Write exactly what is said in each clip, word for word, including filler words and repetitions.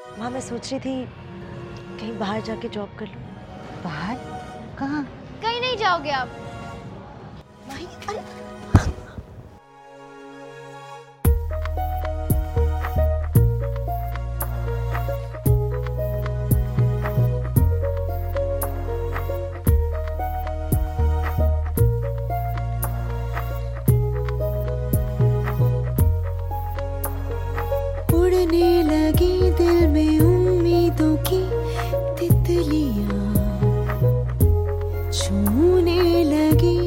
माँ मैं सोच रही थी कहीं बाहर जाके जॉब कर लूँ। बाहर? कहाँ? कहीं नहीं जाओगे आप। नहीं, अरे उड़ने लगी दिल में उम्मीदों की तितलियां, छूने लगी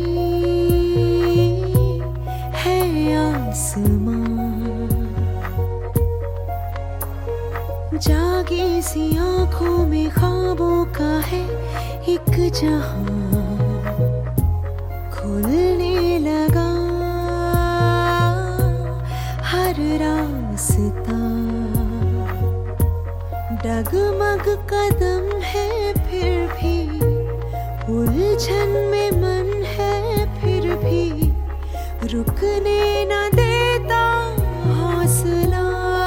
है आसमां, जागी सी आंखों में ख्वाबों का है एक जहां, खुलने लगा हर रास्ता, डगमग कदम है फिर भी, उलझन में मन है फिर भी, रुकने न देता हौसला,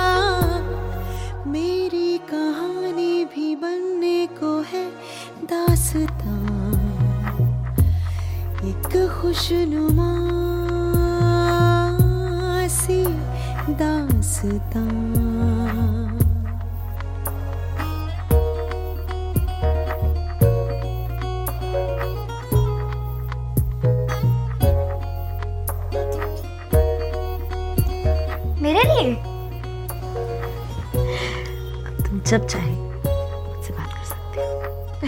मेरी कहानी भी बनने को है दास्तां, एक खुशनुमा सी दास्तां। मेरे लिए? तुम जब चाहे मुझसे बात कर सकते हो।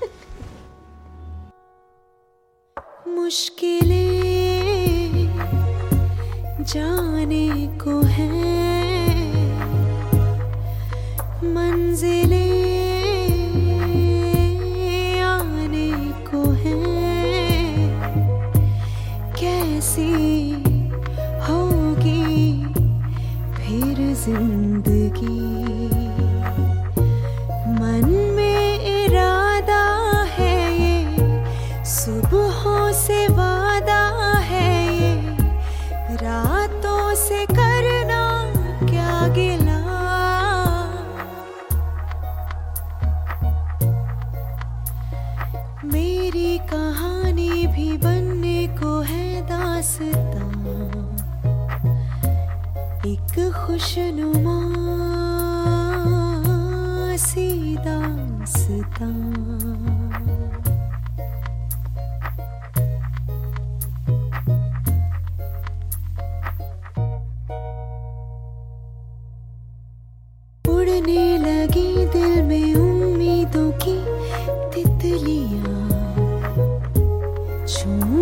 मुश्किलें जाने को है, मंजिलें आने को है, कैसी होगी फिर जिंदगी, मन में इरादा है ये, सुबहों से वादा है ये, रातों से करना क्या गिला, मेरी कहानी भी बनने को है दास्तां, एक खुशनुमा सी दास्तां। उड़ने लगी दिल में उम्मीदों की तितलियां, छू